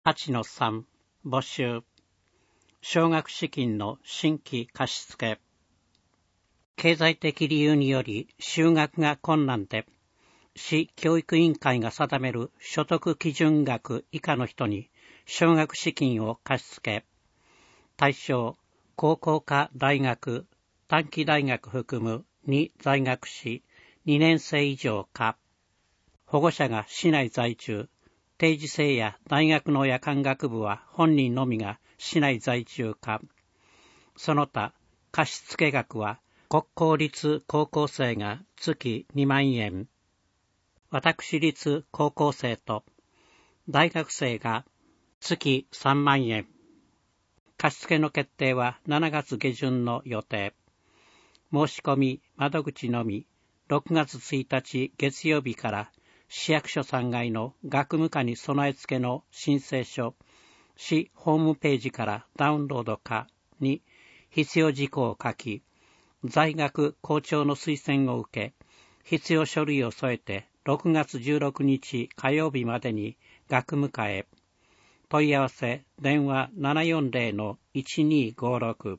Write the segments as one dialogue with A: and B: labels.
A: 8-3 募集。奨学資金の新規貸付。経済的理由により就学が困難で、市教育委員会が定める所得基準額以下の人に奨学資金を貸し付け、対象、高校か大学、短期大学含むに在学し2年生以上か、保護者が市内在住、定時制や大学の夜間学部は本人のみが市内在住か、その他貸付額は国公立高校生が月2万円、私立高校生と大学生が月3万円。貸付の決定は7月下旬の予定。申し込み窓口のみ6月1日月曜日から市役所3階の学務課に備え付けの申請書、市ホームページからダウンロードかに必要事項を書き、在学校長の推薦を受け、必要書類を添えて6月16日火曜日までに学務課へ。問い合わせ電話 740-1256。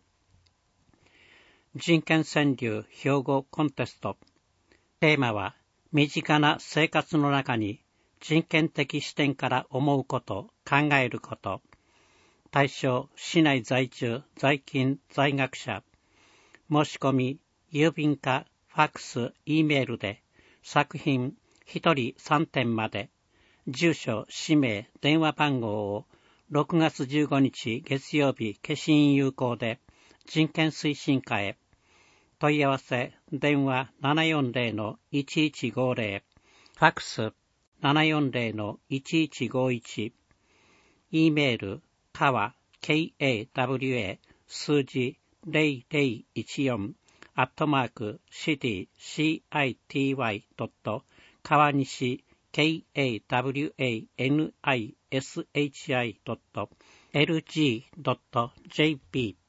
A: 人権川柳標語コンテスト。テーマは身近な生活の中に人権的視点から思うこと、考えること。対象、市内在住、在勤、在学者。申し込み、郵便か、ファックス、Eメールで、作品1人3点まで、住所、氏名、電話番号を6月15日月曜日消印有効で、人権推進課へ。問い合わせ電話 740-1150、ファックス 740-1151、Eメールkawa kawa 数字0014@city.川西kawanishi.lg.jp